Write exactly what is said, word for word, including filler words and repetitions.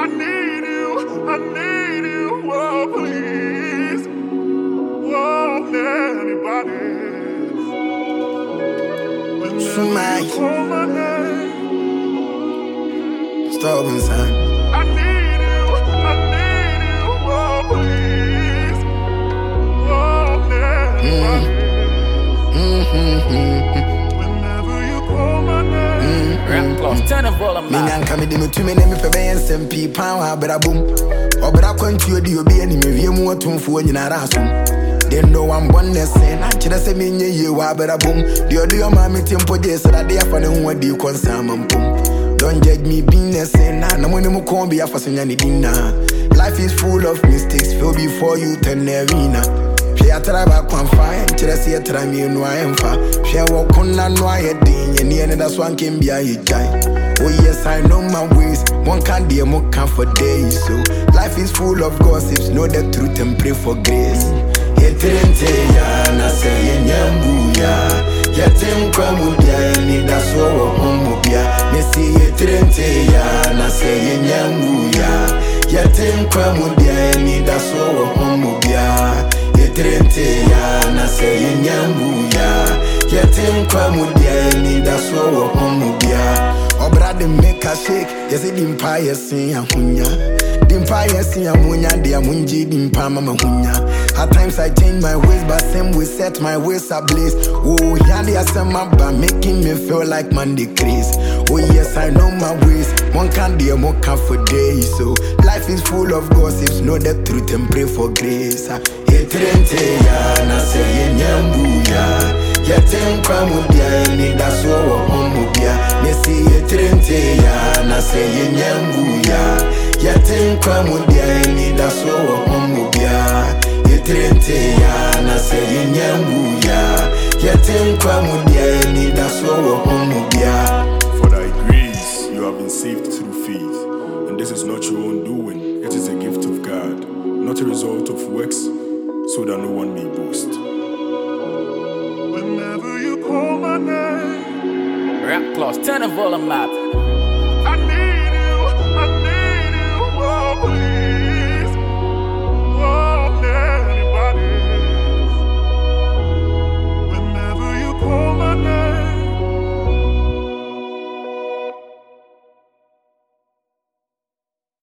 need you, I need you, oh please. Won't anybody. Whenever you call my name, Stubborn son. I need you, I need you, oh please. Won't anybody. Whenever you call my name. Rap plus ten of all of Me nan kame de me tumi ne me pebe yen sempi pan ha bra bom. Obra kwantu di obi ani me wiem watumfo nyina rasom. They know I'm born the same. I should say me nye ye wa bra bom. The audio ma me tempo je so that they afa ne ho di concern mam pom. Don't judge me being the same. Na na mo ne mo kon be afa so nya ne dinna. Life is full of mistakes. Feel before you turn the arena. She a try back one fine. Should I see a try me no I am fa. She walk on na no I din. Ye near that swan can be a jai. Oh yes, I know my ways. One can't be a more can for days. So life is full of gossips. Know the truth and pray for grace. Yetrente ya na say nyambuya. Yetem kwa mudia ni da so homubia. Me see yetrente ya na say nyambuya. Yetem kwa mudia ni da so homubia. Yetrente ya na say nyambuya. Yetem kwa mudia ni da so homubia. Obra de make a shake, yes it dimpa yes in ahunya. Dimpa yes in amunya, de amunji dimpa mama hunya. At times I change my ways, but same way set my ways ablaze. Oh, yeah, they are some by making me feel like man decrease. Oh yes, I know my ways. One can't do more can for days. So life is full of gossips. Know the truth and pray for grace. Etrente ya na say nyambuya. Yetem kwa mudia ni da so homubia. Me see yetrente ya na say nyambuya. Yetem kwa mudia ni da so homubia. Yetrente ya na say nyambuya. Yetem kwa mudia ni da so homubia. For thy grace you have been saved through faith, and this is not your own doing, it is a gift of God, not a result of works, so that no one may boast. Whenever you call my name, Rap plus ten of all of map.